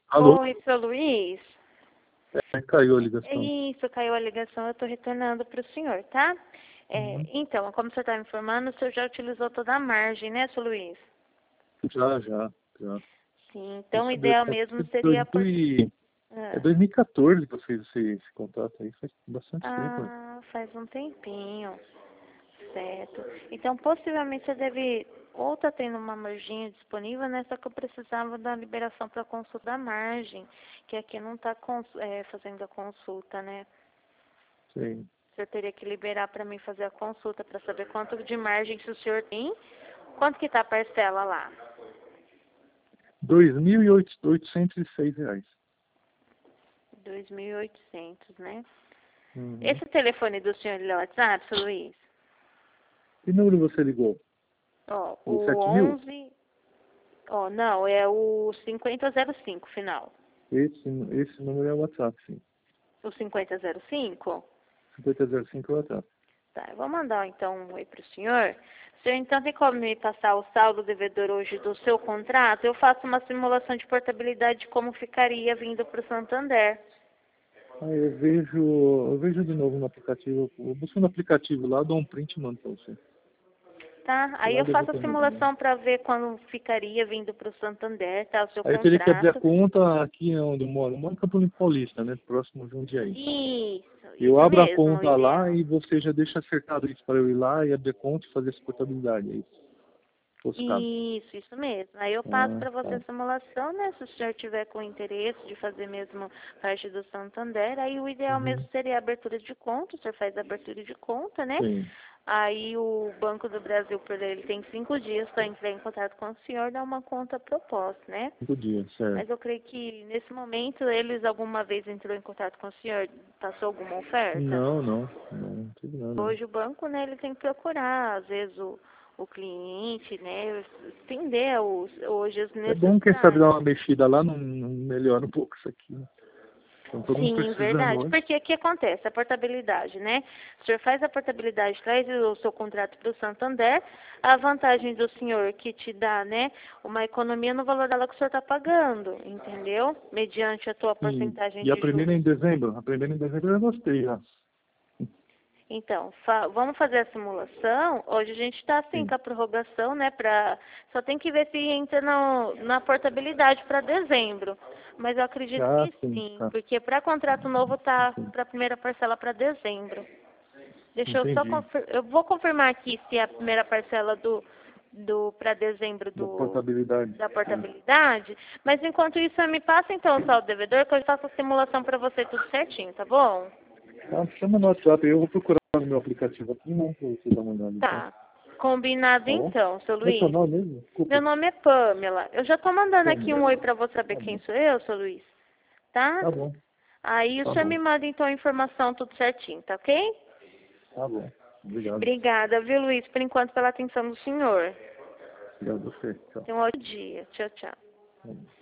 Alô? Oi, seu Luiz. Caiu a ligação. Isso, caiu a ligação, eu estou retornando para o senhor, tá? Então, como o senhor está me informando, o senhor já utilizou toda a margem, né, seu Luiz? Já. Sim, então o Deixa eu ideal ver, mesmo seria... É 2014 que você fez esse contrato aí, faz bastante tempo. Né? Faz um tempinho, certo. Então, possivelmente você deve... Ou tá tendo uma margem disponível, né? Só que eu precisava da liberação para consulta da margem, que aqui não está fazendo a consulta, né? Sim. O senhor teria que liberar para mim fazer a consulta para saber quanto de margem que o senhor tem. Quanto que está a parcela lá? R$ 2.806. 2.800, né? Uhum. Esse telefone do senhor é o WhatsApp, seu Luiz? Que número você ligou? Ó, O o 7.000? 11... Ó, não, é o 5005, final. Esse número é o WhatsApp, sim. O 5005? 5005 é o WhatsApp. Tá, eu vou mandar então um oi para o senhor. O senhor então tem como me passar o saldo devedor hoje do seu contrato? Eu faço uma simulação de portabilidade de como ficaria vindo para o Santander. Eu vejo de novo no aplicativo. Eu busco no aplicativo lá, dou um print e mando para você. Tá? Aí Lá eu eu vou faço a ter simulação para ver quando ficaria vindo para o Santander, tá? O seu Aí eu teria que abrir a contrato. conta aqui onde eu moro em Campo Limpo Paulista, né? Próximo de Jundiaí. Eu Isso abro a mesmo, o conta lá ideal. e você já deixa acertado isso para eu ir lá e abrir a conta e fazer essa portabilidade, é isso. Fosse caso. Isso mesmo. Aí eu passo para você Tá. a simulação, né? Se o senhor tiver com interesse de fazer mesmo parte do Santander, aí o ideal mesmo seria a abertura de conta, o senhor faz a abertura de conta, né? Sim. Aí o Banco do Brasil, por ele, tem 5 dias para entrar em contato com o senhor, dar uma conta proposta, né? 5 dias, certo. Mas eu creio que nesse momento eles alguma vez entrou em contato com o senhor, passou alguma oferta? Não tive nada. Hoje o banco, né, ele tem que procurar, às vezes, o cliente, né, entender hoje as É bom, quem sabe, necessidades. dar uma mexida lá, não melhora um pouco isso aqui, né? Então, todo mundo Sim, precisando verdade. hoje. Porque o que acontece? A portabilidade, né? O senhor faz a portabilidade, traz o seu contrato para o Santander, a vantagem do senhor que te dá, né, uma economia no valor dela que o senhor está pagando, entendeu? Mediante a tua porcentagem E a de primeira juros. em dezembro? A primeira em dezembro eu gostei já. Então, vamos fazer a simulação. Hoje a gente está assim Sim. com a prorrogação, né? Só tem que ver se entra na portabilidade para dezembro. Mas eu acredito que Sim, sim, tá. porque para contrato novo tá Sim. para a primeira parcela para dezembro. Deixa eu só Entendi. eu vou confirmar aqui se é a primeira parcela do para dezembro Da portabilidade. da portabilidade. Mas enquanto isso, me passa então o saldo devedor que eu faço a simulação para você tudo certinho, tá bom? Chama no WhatsApp, eu vou procurar no meu aplicativo aqui, né, pra você dar uma olhada, então. Tá. Combinado Tá bom? então, seu Como é seu Luiz. nome mesmo? Meu Desculpa. nome é Pamela. Eu já tô mandando aqui um Pamela. oi pra você saber Tá quem bom. sou eu, seu Luiz. Tá? Tá bom. Aí o Tá senhor me bom. manda então a informação tudo certinho, tá ok? Tá bom. Obrigado. Obrigada, viu, Luiz, por enquanto pela atenção do senhor. Obrigado a você. Tchau. Tenha um ótimo dia. Tchau, tchau. Tá bom.